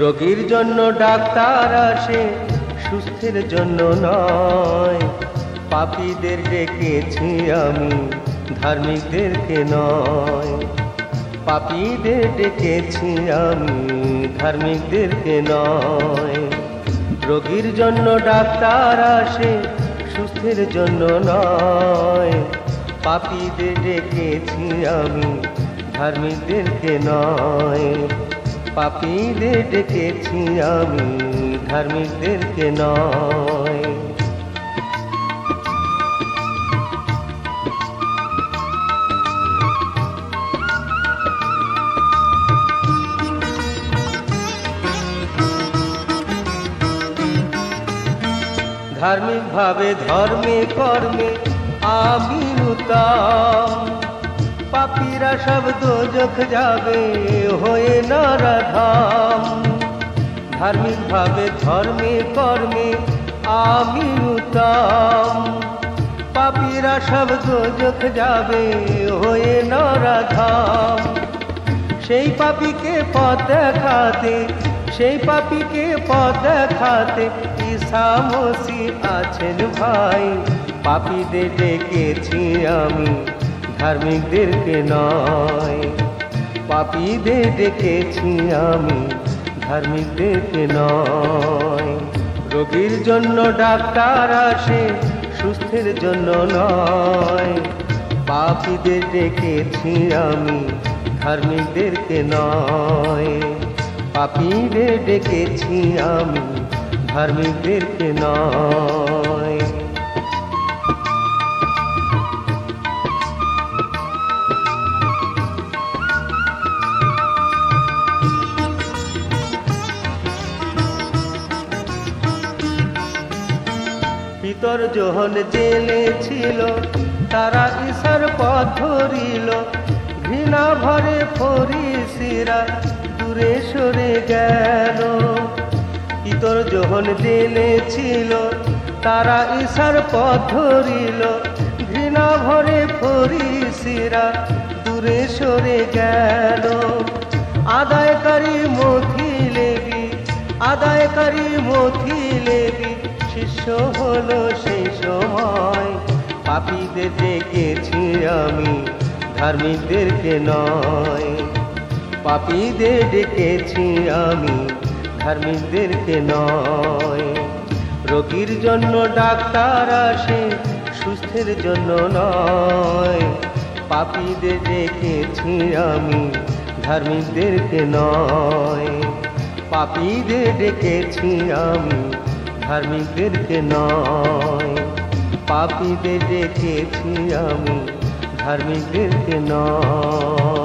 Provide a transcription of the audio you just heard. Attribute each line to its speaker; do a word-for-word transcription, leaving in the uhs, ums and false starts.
Speaker 1: রোগীর জন্য ডাক্তার আসে, সুস্থের জন্য নয়। পাপীদের ডেকেছি আমি, ধার্মিকদেরকে নয়। পাপীদের ডেকেছি আমি, ধার্মিকদেরকে নয়। রোগীর জন্য ডাক্তার আসে, সুস্থের জন্য নয়। পাপীদের ডেকেছি আমি, ধার্মিকদেরকে নয়। পাপীদের ডেকেছি আমি, ধার্মিকদেরকে নয়। ধার্মিক ভাবে ধর্মে কর্মে আমি উত্তম। পাপীরা সব দোজখ যাবে হয়ে নরধাম। ধার্মিক ভাবে ধর্মে কর্মে আমি উত্তম। পাপীরা সব দোজখ যাবে হয়ে নরধাম। সেই পাপীকে পথ দেখাতে, সেই পাপীকে পথ দেখাতে ঈসা মসীহ আছেন ভাই। পাপীদের ডেকেছি আমি, ধার্মিকদেরকে নয়। পাপীদের ডেকেছি আমি, ধার্মিকদেরকে নয়। রোগীর জন্য ডাক্তার আসে, সুস্থের জন্য নয়। পাপীদের ডেকেছি আমি, ধার্মিকদেরকে নয়। পাপীদের ডেকেছি আমি, ধার্মিকদেরকে নয়। পিতর যোহন জেলে ছিল, তারা ঈশার পথ ধরিল। ঘৃণা ভরে ফরিসীরা দূরে সরে গেল। পিতর যোহন জেলে ছিল, তারা ঈশার পথ ধরিল। ঘৃণা ভরে ফরিসীরা দূরে সরে গেল। আদায়কারী মথি লেবি, আদায়কারী মথি লেবি শিষ্য হলো সেই সময়। পাপীদের ডেকেছি আমি, ধার্মিকদেরকে নয়। পাপীদের ডেকেছি আমি, ধার্মিকদেরকে নয়। রোগীর জন্য ডাক্তার আসে, সুস্থের জন্য নয়। পাপীদের ডেকেছি আমি, ধার্মিকদেরকে নয়। পাপীদের ডেকেছি আমি, ধার্মিকদেরকে নয়। পাপীদের ডেকেছি আমি, ধার্মিকদেরকে নয়।